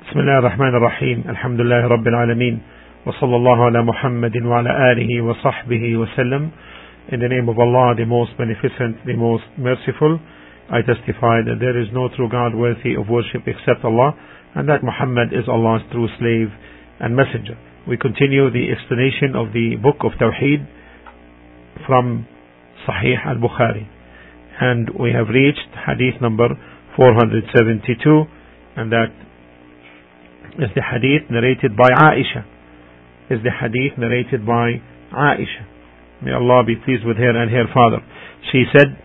بسم الله الرحمن الرحيم. الحمد لله رب العالمين, وصلى الله على محمد وعلى آله وصحبه وسلم. In the name of Allah, the most beneficent, the most merciful, I testify that there is no true God worthy of worship except Allah, and that Muhammad is Allah's true slave and messenger. We continue the explanation of the book of Tawheed from Sahih al-Bukhari, and we have reached hadith number 472, and that is the hadith narrated by Aisha. May Allah be pleased with her and her father. She said,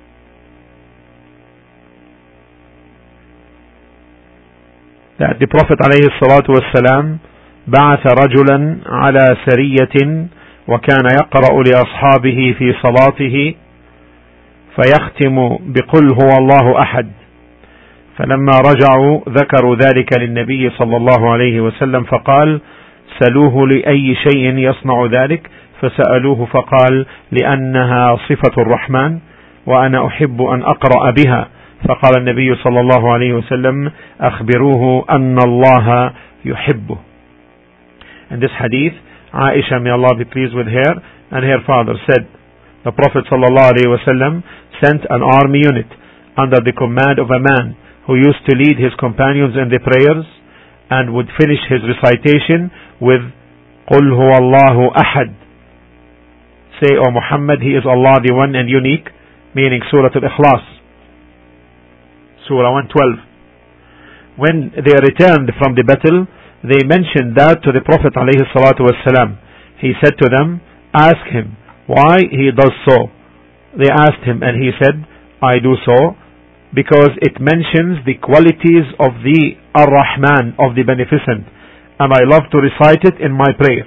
that the Prophet ﷺ بعث رجلا على سرية وكان يقرأ لأصحابه في صلاته فيختم بقل هو الله أحد. فلما رجعوا ذكروا ذلك للنبي صلى الله عليه وسلم فقال سلوه لأي شيء يصنع ذلك، فسألوه فقال لأنها صفة الرحمن وأنا أحب أن أقرأ بها. فقال النبي صلى الله عليه وسلم أخبروه أن الله يحبه. In this hadith, Aisha, may Allah be pleased with her, and her father said, the Prophet صلى الله عليه وسلم sent an army unit under the command of a man who used to lead his companions in the prayers and would finish his recitation with قُلْ هُوَ اللَّهُ أَحَدٌ. Say, O Muhammad, He is Allah the one and unique, meaning Surah Al-Ikhlas, Surah 112. When they returned from the battle, they mentioned that to the Prophet ﷺ. He said to them, ask him why he does so. They asked him, and he said, I do so because it mentions the qualities of the Ar-Rahman, of the Beneficent, and I love to recite it in my prayer.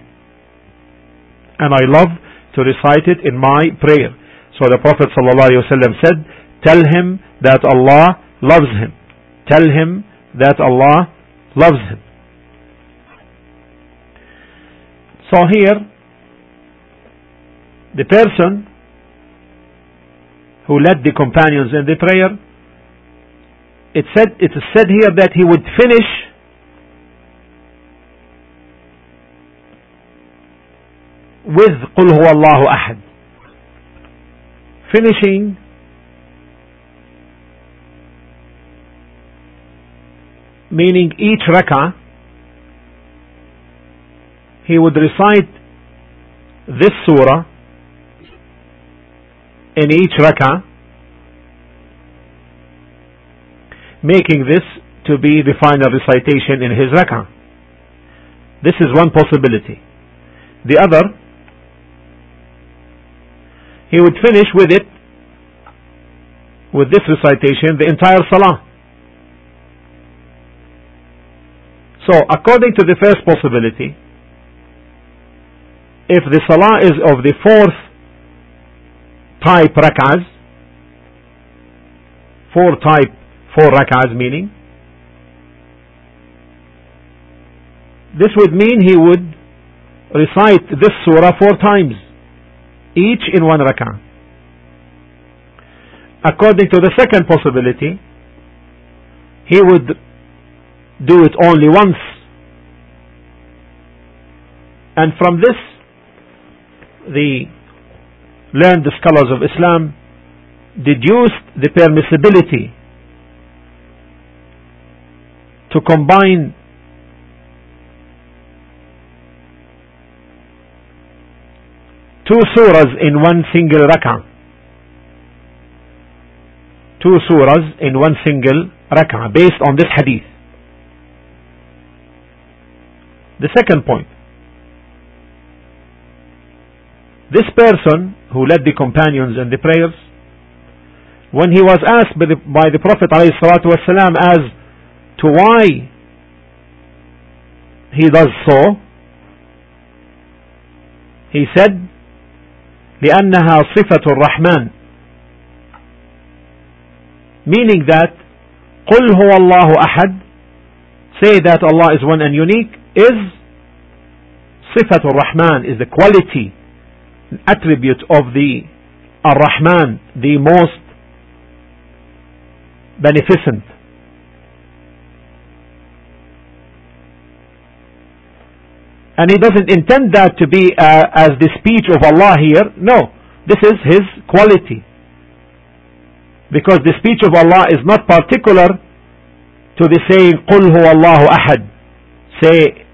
So the Prophet ﷺ said, tell him that Allah loves him. So here, the person who led the companions in the prayer, it is said here that he would finish with قُلْ هُوَ اللَّهُ أَحَدٌ. Finishing meaning each rak'ah he would recite this surah in each rak'ah, making this to be the final recitation in his rak'ah. This is one possibility. The other, he would finish with this recitation, the entire salah. So, according to the first possibility, if the salah is of the fourth type rak'ahs, four rak'ahs meaning, this would mean he would recite this surah 4 times, each in one rak'ah. According to the second possibility, he would do it only once. And from this, the learned scholars of Islam deduced the permissibility to combine two surahs in one single rak'ah. Based on this hadith. The second point, this person who led the companions in the prayers, when he was asked by the Prophet ﷺ as to why he does so, he said, لأنها صفة الرحمن, meaning that قل هو الله أحد, say that Allah is one and unique, is صفة الرحمن, is the quality, attribute of the Ar-Rahman, the most beneficent. And he doesn't intend that to be as the speech of Allah here. No, this is his quality. Because the speech of Allah is not particular to the saying قُلْ هُوَ اللَّهُ أَحَدٌ. Say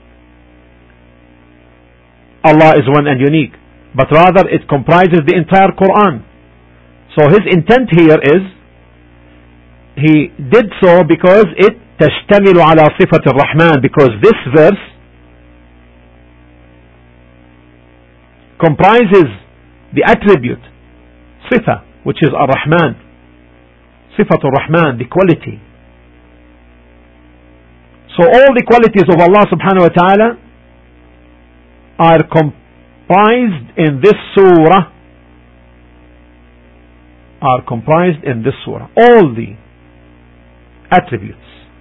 Allah is one and unique. But rather it comprises the entire Quran. So his intent here is, he did so because it تشتمل على صفة الرحمن, because this verse comprises the attribute صفة, which is الرحمن, صفة الرحمن, the quality. So all the qualities of Allah subhanahu wa ta'ala are comprised in this surah, all the attributes.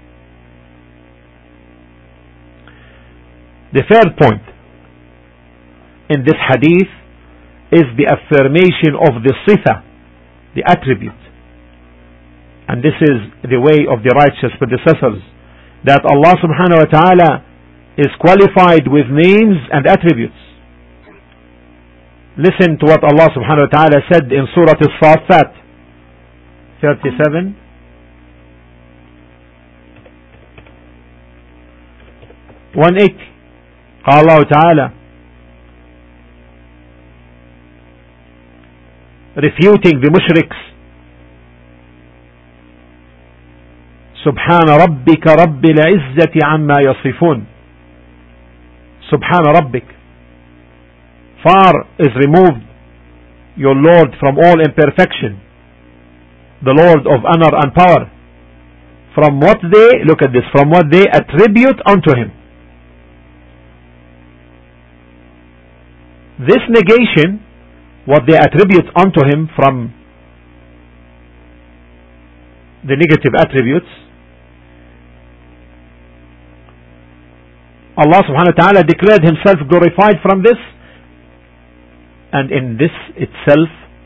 The third point in this hadith is the affirmation of the sifa, the attribute. And this is the way of the righteous predecessors, that Allah subhanahu wa ta'ala is qualified with names and attributes. Listen to what Allah subhanahu wa ta'ala said in Surah As-Saffat 37. قال الله تعالى refuting the mushriks, سبحان ربك رب العزة عما يصفون. سبحان ربك, far is removed your Lord from all imperfection, the Lord of honor and power, from what they, look at this, from what they attribute unto him. This negation, what they attribute unto him from the negative attributes, Allah subhanahu wa ta'ala declared himself glorified from this, and in this itself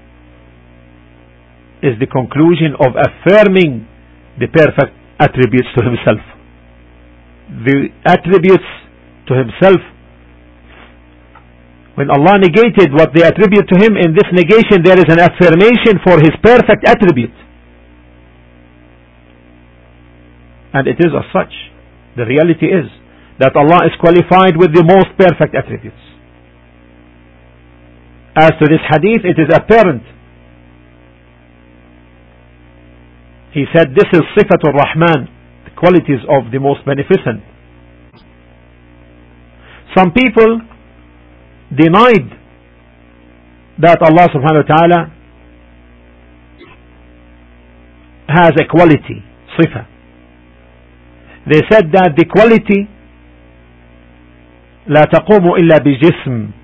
is the conclusion of affirming the perfect attributes to himself. The attributes to himself, when Allah negated what they attribute to him, in this negation there is an affirmation for his perfect attribute. And it is as such. The reality is that Allah is qualified with the most perfect attributes. As to this hadith, it is apparent. He said this is Sifatul Rahman, the qualities of the most beneficent. Some people denied that Allah subhanahu wa ta'ala has a quality, sifa. They said that the quality لا تقوم إلا بجسم.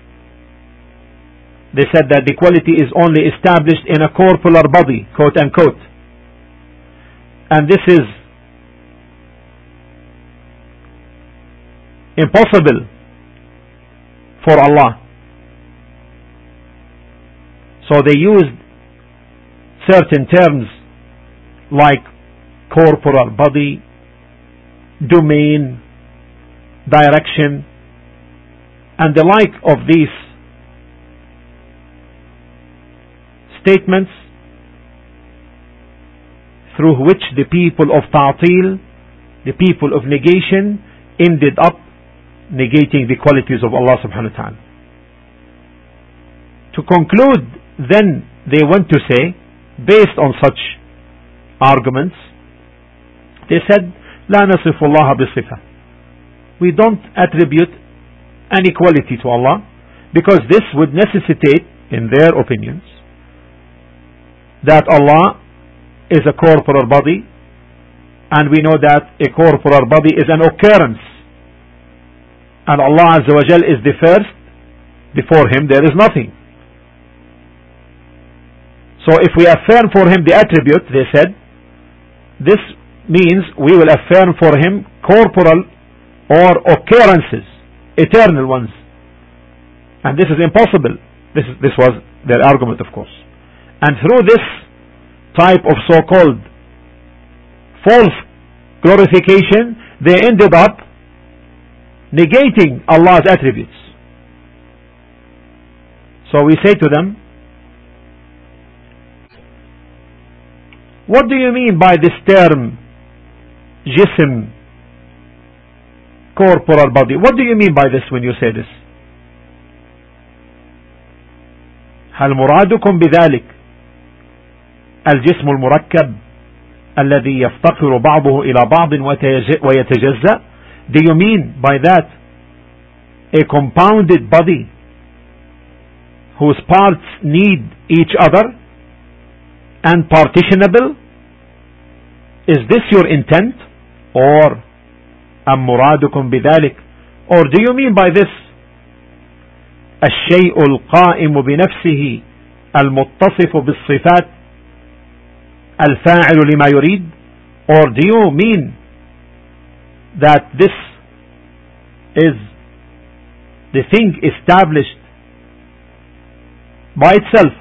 They said that the quality is only established in a corporeal body, quote unquote. And this is impossible for Allah. So they used certain terms like corporeal body, domain, direction, and the like of these statements, through which the people of Ta'til, the people of negation, ended up negating the qualities of Allah subhanahu wa ta'ala. To conclude, then they went to say, based on such arguments, they said, لا نصف الله بصفة. We don't attribute any quality to Allah, because this would necessitate, in their opinions, that Allah is a corporeal body, and we know that a corporeal body is an occurrence, and Allah Azza wa Jal is the first. Before him there is nothing. So if we affirm for him the attribute, they said, this means we will affirm for him corporal or occurrences, eternal ones, and this is impossible. This was their argument, of course. And through this type of so-called false glorification, they ended up negating Allah's attributes. So we say to them, what do you mean by this term jism, corporal body? What do you mean by this when you say this? هل مرادكم بذلك الجسم المركب الذي يفتقر بعضه إلى بعض ويتجزأ? Do you mean by that a compounded body whose parts need each other and partitionable? Is this your intent? Or أم مرادكم بذلك, or do you mean by this الشيء القائم بنفسه المتصف بالصفات الفاعل لما يريد? Or do you mean that this is the thing established by itself?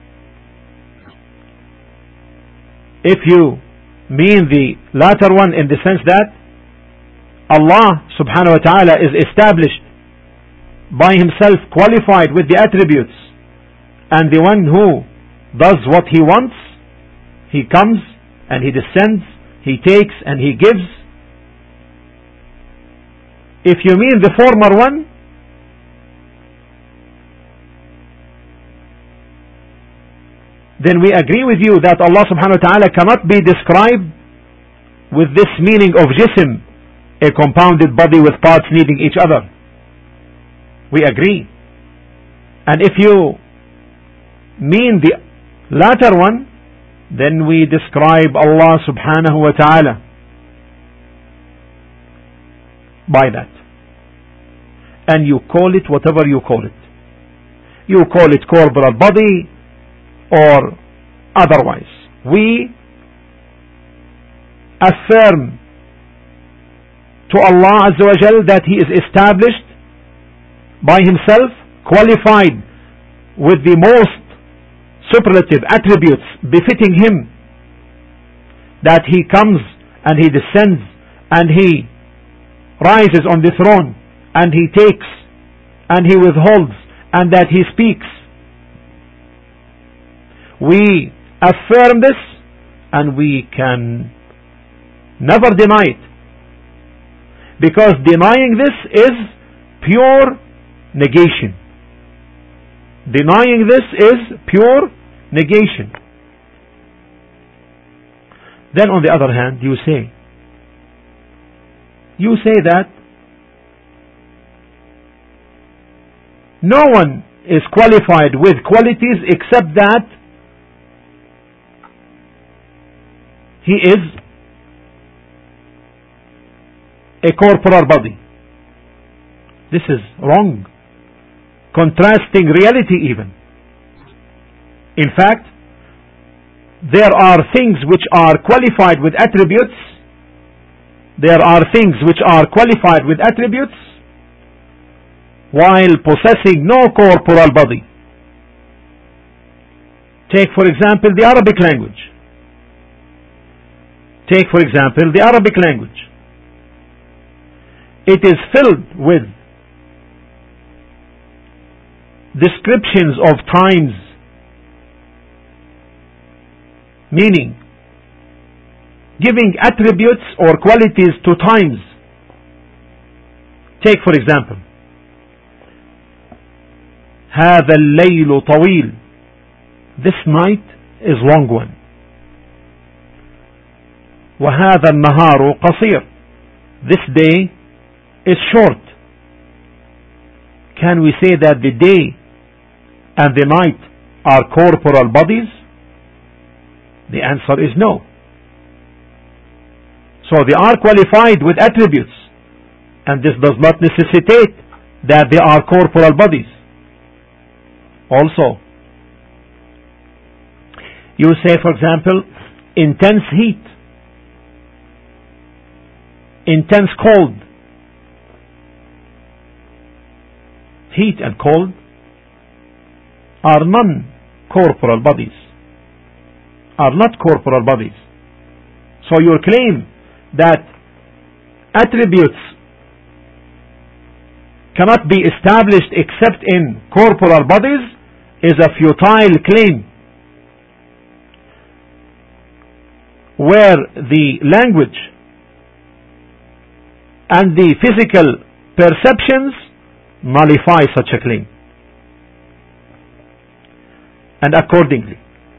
If you mean the latter one in the sense that Allah subhanahu wa ta'ala is established by himself, qualified with the attributes, and the one who does what he wants, he comes and he descends, he takes and he gives. If you mean the former one, then we agree with you that Allah subhanahu wa ta'ala cannot be described with this meaning of jism, a compounded body with parts needing each other. We agree. And if you mean the latter one, then we describe Allah subhanahu wa ta'ala by that. And you call it whatever you call it. You call it corporal body or otherwise. We affirm to Allah Azza wa Jal that He is established by Himself, qualified with the most superlative attributes befitting Him, that He comes and He descends and He rises on the throne and He takes and He withholds and that He speaks. We affirm this and we can never deny it, because denying this is pure negation. Denying this is pure negation. Then on the other hand, you say that no one is qualified with qualities except that he is a corporal body. This is wrong, contrasting reality even. In fact, there are things which are qualified with attributes. There are things which are qualified with attributes while possessing no corporal body. Take for example the Arabic language. Take for example the Arabic language. It is filled with descriptions of times, meaning giving attributes or qualities to times. Take for example, هذا الليل طويل. This night is long one. وهذا النهار قصير. This day is short. Can we say that the day and the night are corporal bodies? The answer is no. So they are qualified with attributes, and this does not necessitate that they are corporal bodies. Also, you say for example intense heat, intense cold. Heat and cold are non-corporal bodies, are not corporal bodies. So your claim that attributes cannot be established except in corporal bodies is a futile claim, where the language and the physical perceptions nullify such a claim. And accordingly,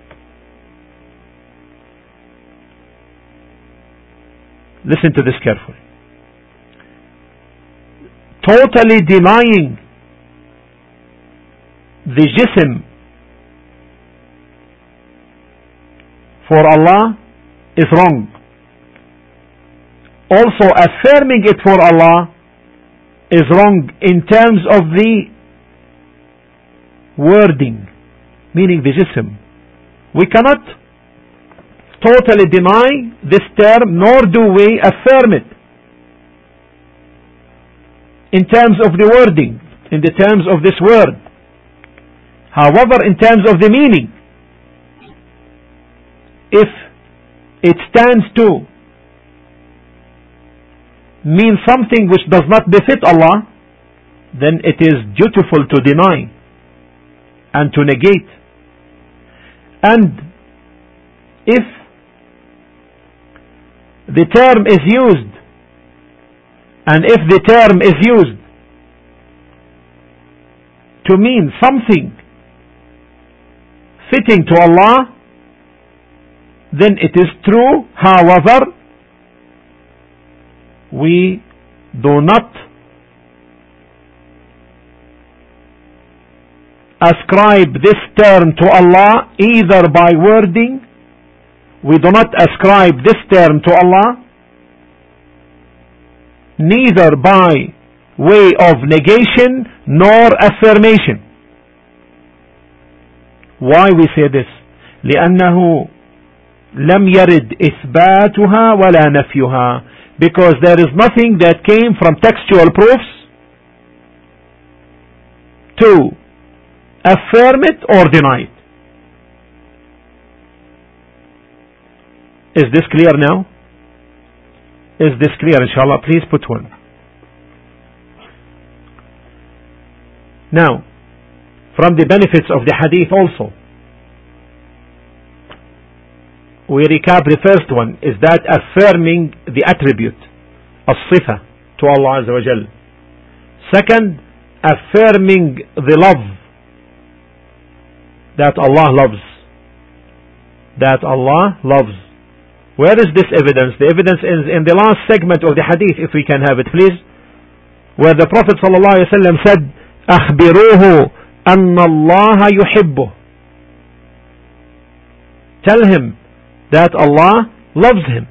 listen to this carefully. Totally denying the jism for Allah is wrong. Also affirming it for Allah is wrong in terms of the wording, meaning the jism. We cannot totally deny this term, nor do we affirm it in terms of the wording, in the terms of this word. However, in terms of the meaning, if it stands to mean something which does not befit Allah, then it is dutiful to deny and to negate. And if the term is used, and if the term is used to mean something fitting to Allah, then it is true. However, we do not ascribe this term to Allah either by wording. We do not ascribe this term to Allah neither by way of negation nor affirmation. Why we say this? لأنه لم يرد إثباتها ولا نفيها, because there is nothing that came from textual proofs to affirm it or deny it. Is this clear now? Is this clear? Inshallah, please put one. Now, from the benefits of the hadith also, we recap the first one, is that affirming the attribute, as-sifa, to Allah Azza wa Jal. Second, affirming the love, that Allah loves. That Allah loves. Where is this evidence? The evidence is in the last segment of the hadith, if we can have it please, where the Prophet ﷺ said, أخبروه أن الله يحبه. Tell him that Allah loves him.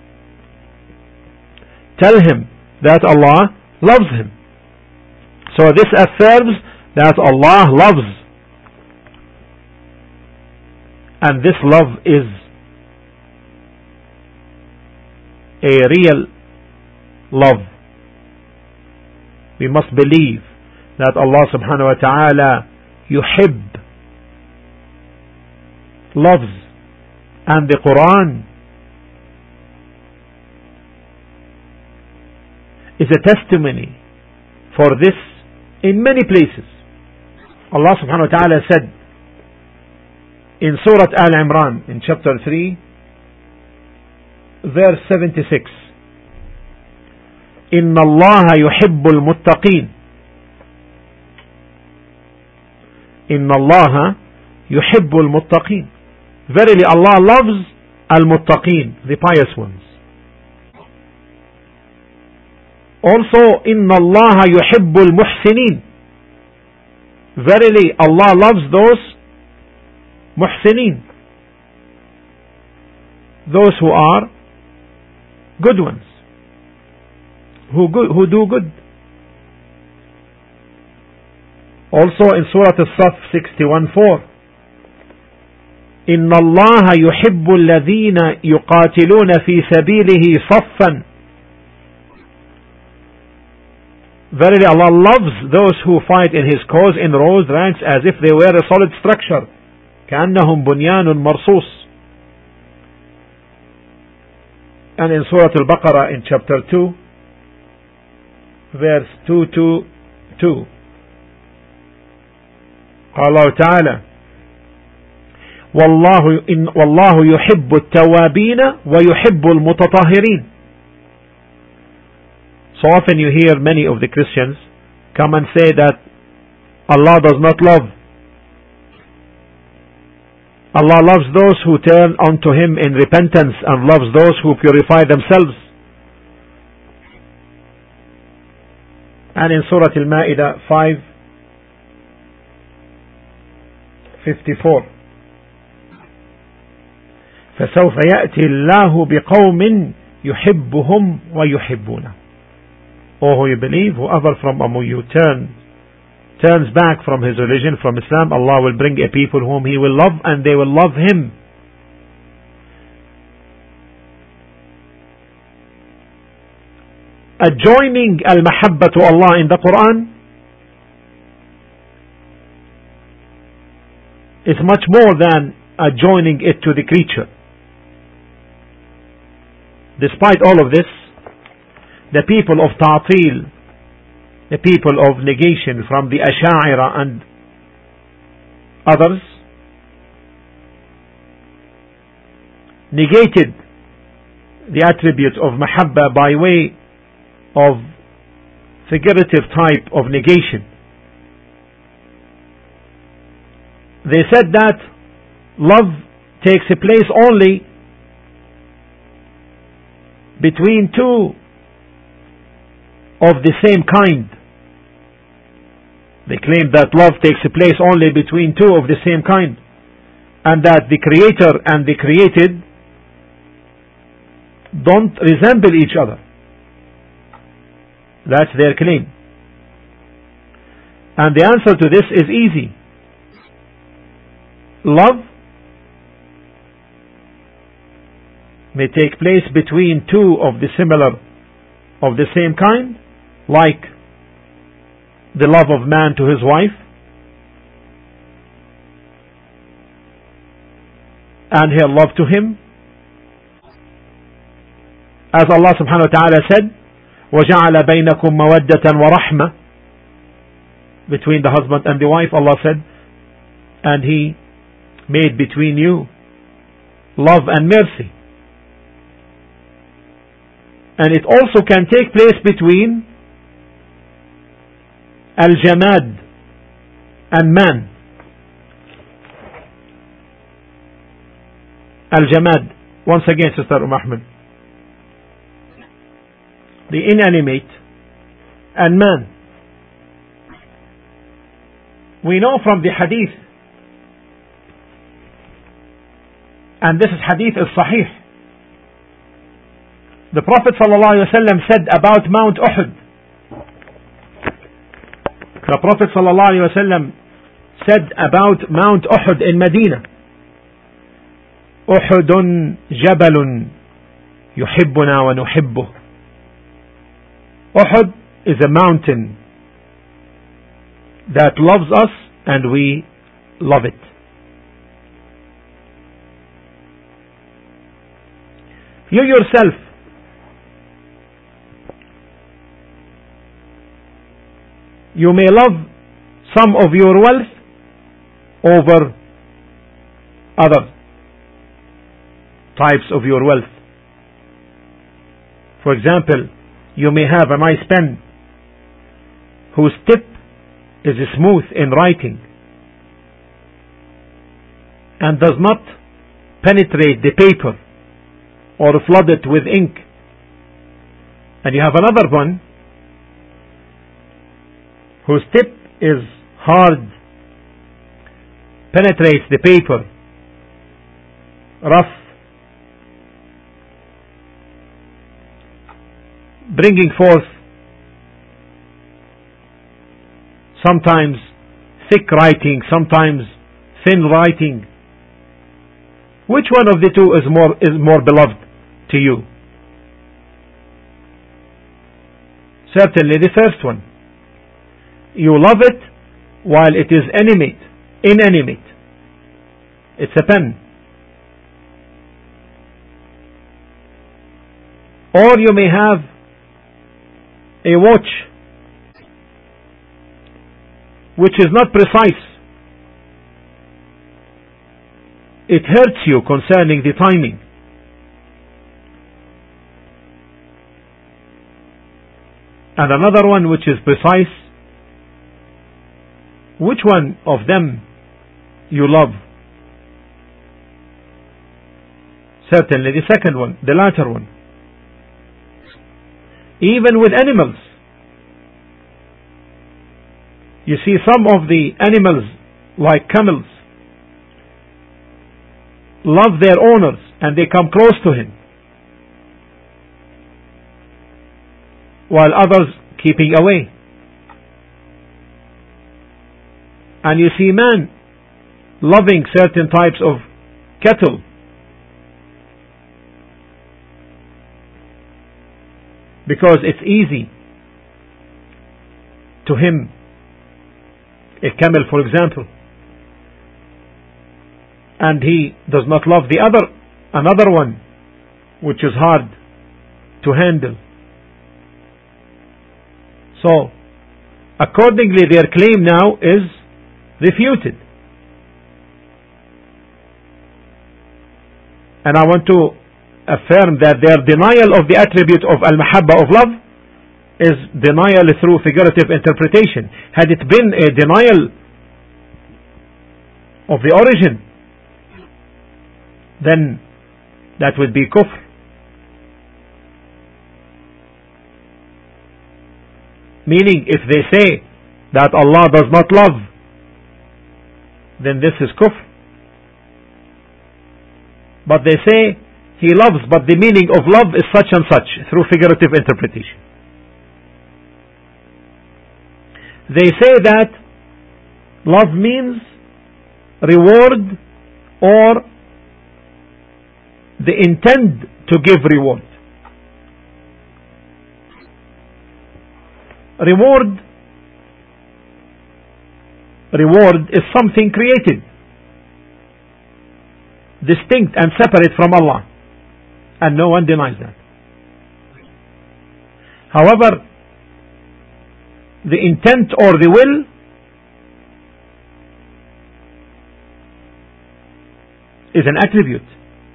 Tell him that Allah loves him. So this affirms that Allah loves. And this love is a real love. We must believe that Allah subhanahu wa ta'ala yuhib, loves, and the Quran is a testimony for this in many places. Allah subhanahu wa ta'ala said in Surah Al-Imran in chapter 3 verse 76, إن الله يحب المتقين. إن الله يحب المتقين. Verily Allah loves al-muttaqin, the pious ones. Also, إن الله يحب المحسنين. Verily Allah loves those muhsinin, those who are good ones, who do good. Also in Surah As-Saff 61:4, إن الله يحب الذين يقاتلون في سبيله صفا. Verily Allah loves those who fight in His cause in rows, ranks, as if they were a solid structure. كأنهم بنيان مرصوص. And in Surah Al-Baqarah in chapter 2 verse 2 to 2. قال الله تعالى والله يحب التوابين ويحب المتطهرين. So often you hear many of the Christians come and say that Allah does not love. Allah loves those who turn unto Him in repentance and loves those who purify themselves. And in Surah Al-Ma'idah 5:54, فسوف يأتي الله بقوم يحبهم ويحبونه. O who you believe, whoever from among you turns back from his religion, from Islam, Allah will bring a people whom He will love and they will love Him. Adjoining al-mahabba to Allah in the Quran is much more than adjoining it to the creature. Despite all of this, the people of Ta'til, the people of negation from the Ash'a'ira and others, negated the attribute of mahabba by way of figurative type of negation. They said that love takes place only between two of the same kind. They claim that love takes place only between two of the same kind, and that the creator and the created don't resemble each other. That's their claim. And the answer to this is easy. Love may take place between two of the same kind, like the love of man to his wife, and her love to him. As Allah subhanahu wa ta'ala said, وَجَعَلَ بَيْنَكُمْ مَوَدَّةً وَرَحْمَةً, between the husband and the wife, Allah said, and He made between you love and mercy. And it also can take place between al-jamad and man. Al-jamad, once again, Sister Ahmed, the inanimate and man. We know from the hadith, and this is hadith al-sahih, the Prophet ﷺ said about Mount Uhud. The Prophet ﷺ said about Mount Uhud in Medina, أحد جبل يحبنا ونحبه. Uhud is a mountain that loves us and we love it. You yourself, you may love some of your wealth over other types of your wealth. For example, you may have a nice pen whose tip is smooth in writing and does not penetrate the paper or flood it with ink. And you have another one whose tip is hard, penetrates the paper, rough, bringing forth sometimes thick writing, sometimes thin writing. Which one of the two is more beloved to you? Certainly the first one. You love it while it is inanimate. It's a pen. Or you may have a watch which is not precise. It hurts you concerning the timing. And another one which is precise. Which one of them you love? Certainly the second one, the latter one. Even with animals, you see some of the animals, like camels, love their owners and they come close to him, while others keeping away. And you see man loving certain types of cattle, because it's easy to him. A camel, for example, and he does not love another one which is hard to handle. So accordingly their claim now is refuted. And I want to affirm that their denial of the attribute of al-mahabba, of love, is denial through figurative interpretation. Had it been a denial of the origin, then that would be kufr. Meaning, if they say that Allah does not love, then this is kufr. But they say He loves, but the meaning of love is such and such, through figurative interpretation. They say that love means reward or the intent to give reward. Reward is something created, distinct and separate from Allah, and no one denies that. However, the intent or the will is an attribute.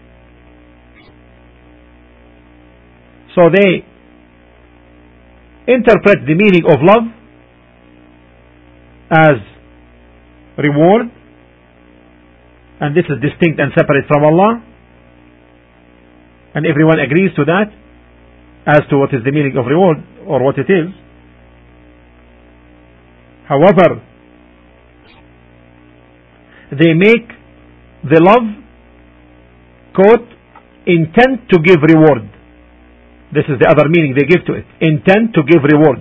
So they interpret the meaning of love as reward, and this is distinct and separate from Allah, and everyone agrees to that as to what is the meaning of reward or what it is. However, they make the love, quote, intent to give reward. This is the other meaning they give to it. Intent to give reward.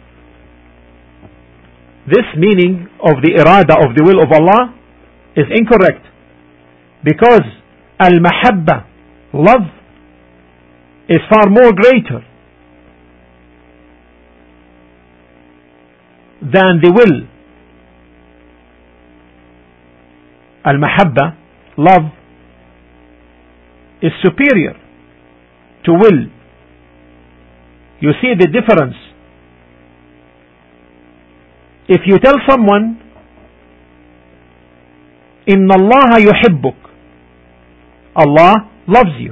This meaning of the irada, of the will of Allah, is incorrect, because al-mahabba, love, is far more greater than the will. Al-mahabba, love, is superior to will. You see the difference. If you tell someone, Inna Allah yuhibbuk, Allah loves you,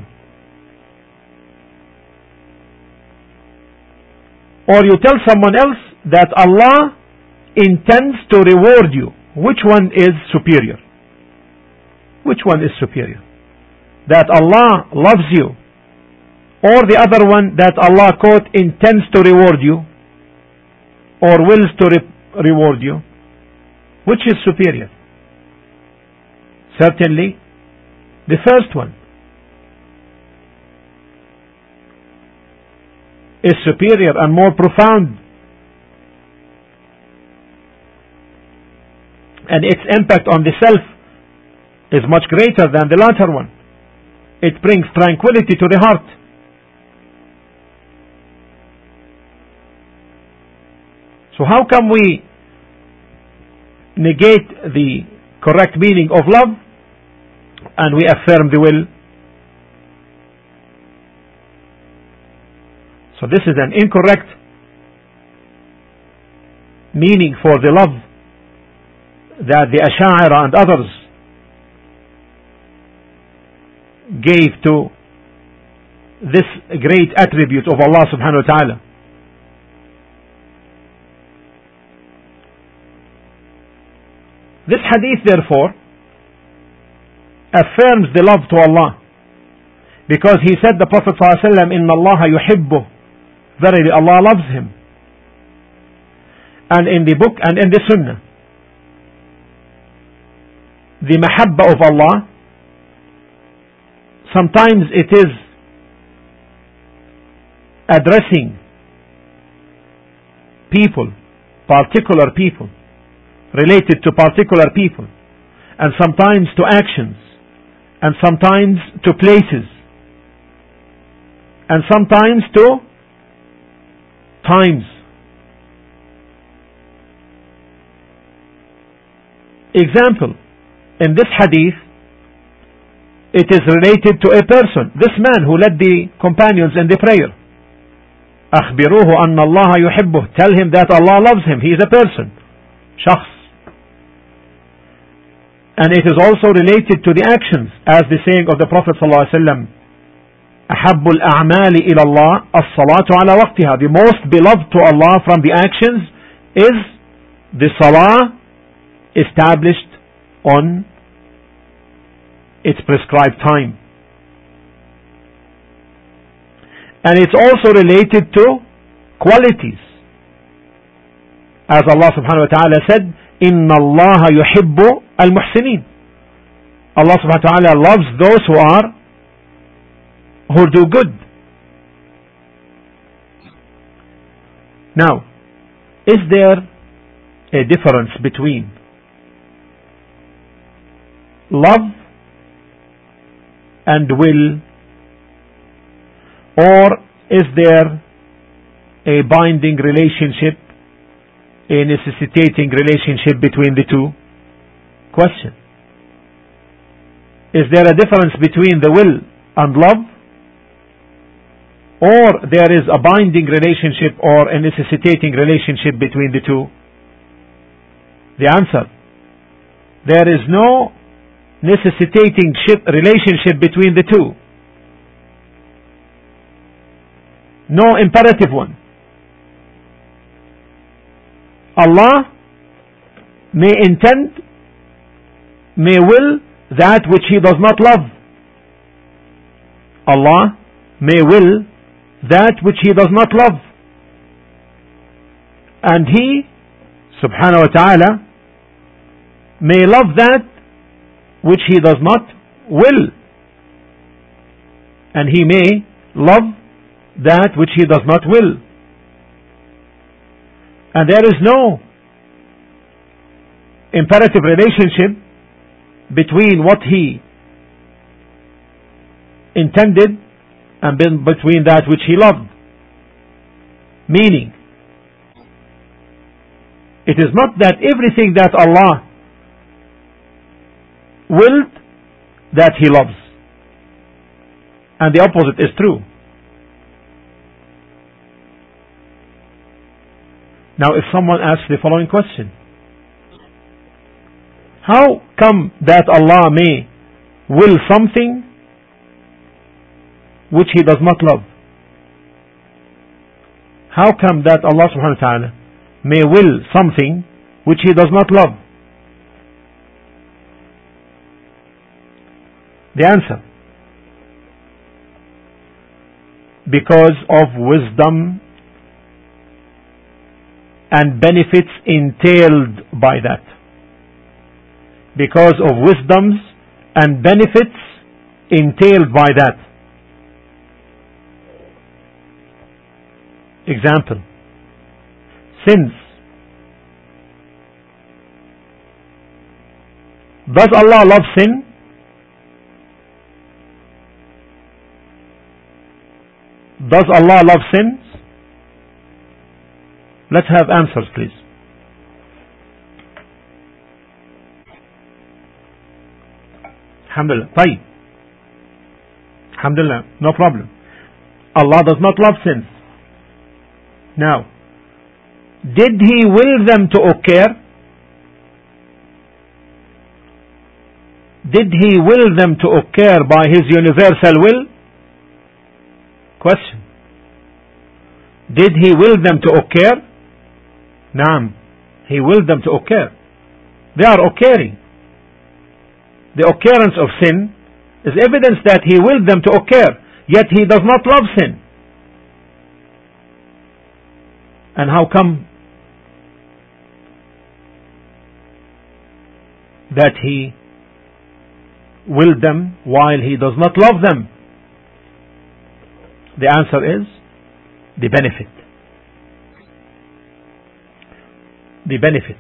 or you tell someone else that Allah intends to reward you, which one is superior? Which one is superior? That Allah loves you, or the other one that Allah, quote, intends to reward you or wills to reward you? Which is superior? Certainly the first one is superior and more profound, and its impact on the self is much greater than the latter one. It brings tranquility to the heart. So how come we negate the correct meaning of love and we affirm the will? So this is an incorrect meaning for the love that the Ash'ari and others gave to this great attribute of Allah subhanahu wa ta'ala. This hadith therefore affirms the love to Allah, because he said, the Prophet ﷺ, Inna Allah yuhibbuh, verily Allah loves him. And in the book and in the Sunnah, the mahabba of Allah, sometimes it is addressing people, particular people, related to particular people, and sometimes to actions, and sometimes to places, and sometimes to times. Example, in this hadith, it is related to a person, this man who led the companions in the prayer. أخبروه أن الله يحبه, tell him that Allah loves him. He is a person, شخص. And it is also related to the actions, as the saying of the Prophet ﷺ, أحب الأعمال إلى الله الصلاة على وقتها. The most beloved to Allah from the actions is the salah established on its prescribed time. And it's also related to qualities, as Allah subhanahu wa ta'ala said, إن الله يحب المحسنين. Allah subhanahu wa ta'ala loves those who do good. Now, is there a difference between love and will, or is there a binding relationship, a necessitating relationship between the two? Question. Is there a difference between the will and love, or there is a binding relationship or a necessitating relationship between the two? The answer: there is no necessitating relationship between the two. No imperative one. Allah may intend, may will that which He does not love. Allah may will that which He does not love. And He, subhanahu wa ta'ala, may love that which He does not will. And He may love that which He does not will. And there is no imperative relationship between what He intended and between that which He loved. Meaning, it is not that everything that Allah willed that He loves, and the opposite is true. Now, if someone asks the following question: how come that Allah may will something which He does not love? How come that Allah subhanahu wa ta'ala may will something which He does not love? The answer: because of wisdom and benefits entailed by that. Because of wisdoms and benefits entailed by that. Example: sins. Does Allah love sin? Does Allah love sins? Let's have answers, please. Alhamdulillah. طيب. Alhamdulillah. No problem. Allah does not love sins. Now, did He will them to occur? Did he will them to occur by his universal will? Question. Did he will them to occur? Naam. He willed them to occur. They are occurring. The occurrence of sin is evidence that he willed them to occur, yet he does not love sin. And how come that he willed them while he does not love them? The answer is the benefit. The benefit.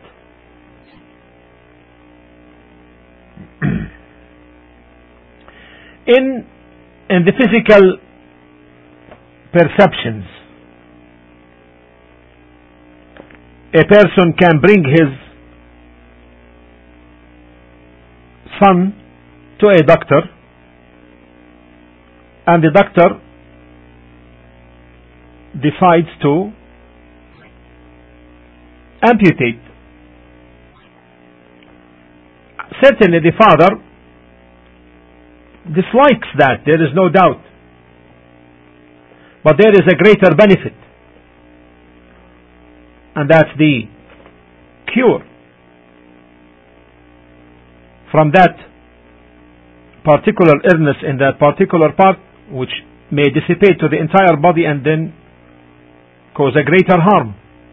In the physical perceptions, a person can bring his son to a doctor, and the doctor decides to amputate. Certainly the father dislikes that, there is no doubt. But there is a greater benefit, and that's the cure from that particular illness in that particular part, which may dissipate to the entire body and then cause a greater harm.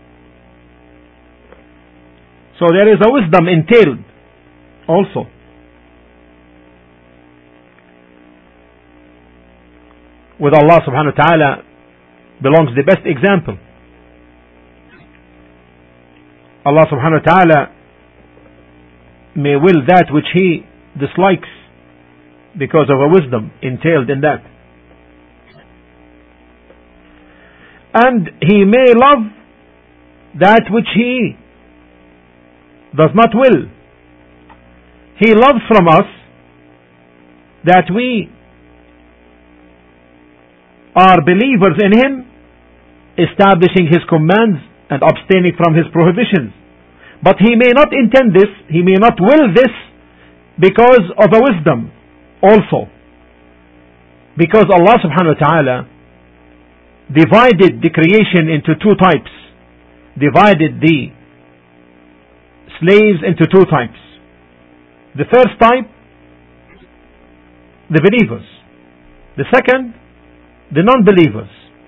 So there is a wisdom entailed also. With Allah subhanahu wa ta'ala belongs the best example. Allah subhanahu wa ta'ala may will that which he dislikes because of a wisdom entailed in that. And he may love that which he does not will. He loves from us that we are believers in him, establishing his commands and abstaining from his prohibitions. But he may not intend this, he may not will this because of a wisdom also. Because Allah subhanahu wa ta'ala divided the creation into two types. Divided the slaves into two types. The first type, the believers. The second, the non-believers.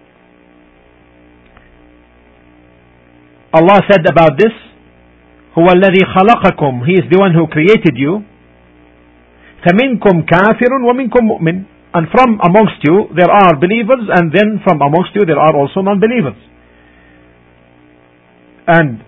Allah said about this, هو الذي خلقكم, He is the one who created you. فمنكم كافر ومنكم مؤمن. And from amongst you there are believers, and then from amongst you there are also non-believers. And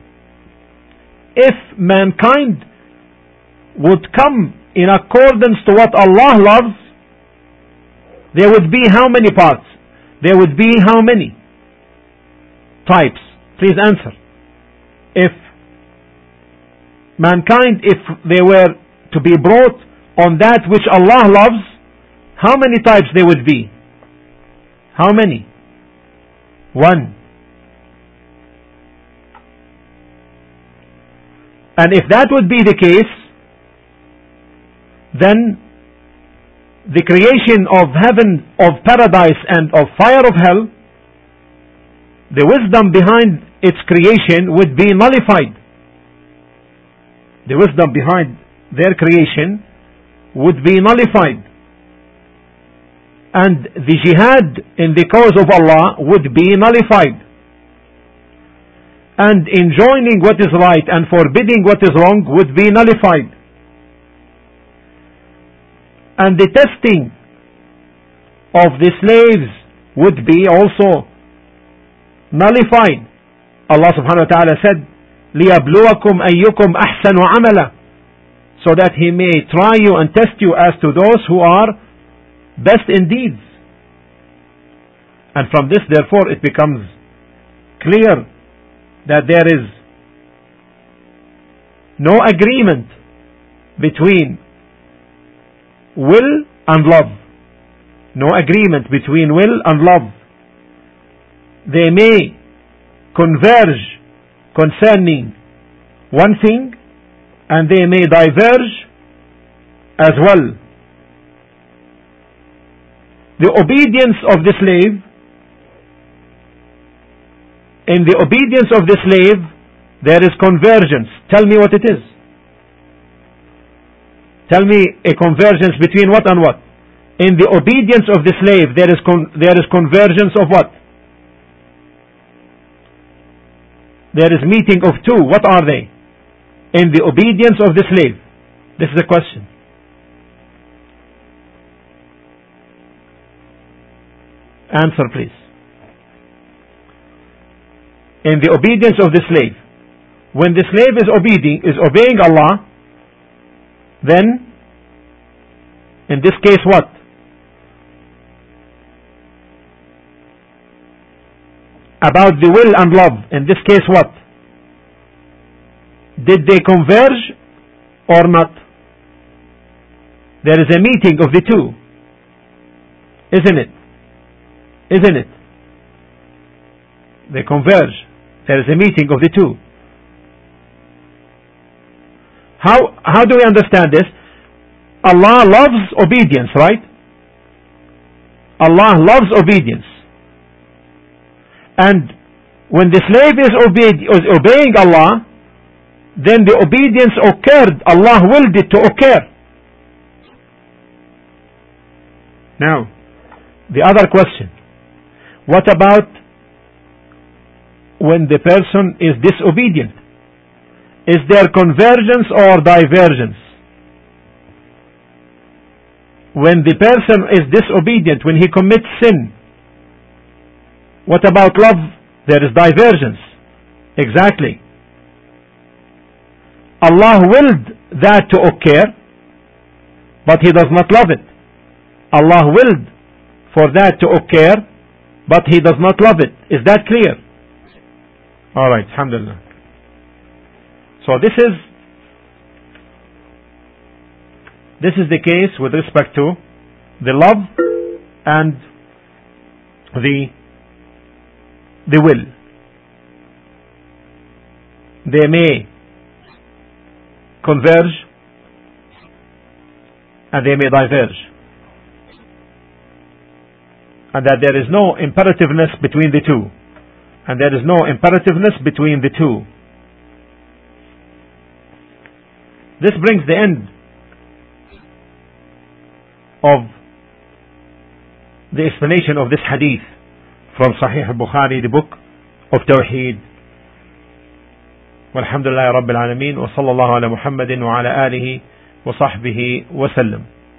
if mankind would come in accordance to what Allah loves, there would be how many parts? There would be how many types? Please answer. If mankind, if they were to be brought on that which Allah loves, how many types there would be? How many? One. And if that would be the case, then the creation of heaven, of paradise, and of fire of hell, the wisdom behind its creation would be nullified. The wisdom behind their creation would be nullified. And the jihad in the cause of Allah would be nullified. And enjoining what is right and forbidding what is wrong would be nullified. And the testing of the slaves would be also nullified. Allah subhanahu wa ta'ala said, لِيَبْلُوَكُمْ أَيُّكُمْ أَحْسَنُ عَمَلًا, so that He may try you and test you as to those who are best in deeds. And from this, therefore, it becomes clear that there is no agreement between will and love. No agreement between will and love. They may converge concerning one thing, and they may diverge as well. The obedience of the slave, in the obedience of the slave, there is convergence. Tell me what it is. Tell me a convergence between what and what? In the obedience of the slave, there is convergence of what? There is meeting of two. What are they? In the obedience of the slave. This is a question. Answer, please. In the obedience of the slave. When the slave is obeying Allah, then, in this case, what? About the will and love. In this case, what? Did they converge or not? There is a meeting of the two. Isn't it? Isn't it? They converge. There is a meeting of the two. How do we understand this? Allah loves obedience, right? Allah loves obedience. And when the slave is obeying Allah, then the obedience occurred. Allah willed it to occur. Now, the other question. What about when the person is disobedient? Is there convergence or divergence? When the person is disobedient, when he commits sin, what about love? There is divergence. Exactly. Allah willed that to occur, but He does not love it. Allah willed for that to occur, but He does not love it. Is that clear? Alright, alhamdulillah. So this is the case with respect to the love and the will. They may converge and they may diverge, and that there is no imperativeness between the two, and there is no imperativeness between the two. This brings the end of the explanation of this hadith from Sahih al-Bukhari, the book of Tawheed. Walhamdulillahi Rabbil Alameen, wa sallallahu ala Muhammadin wa ala alihi wa sahbihi wa sallam.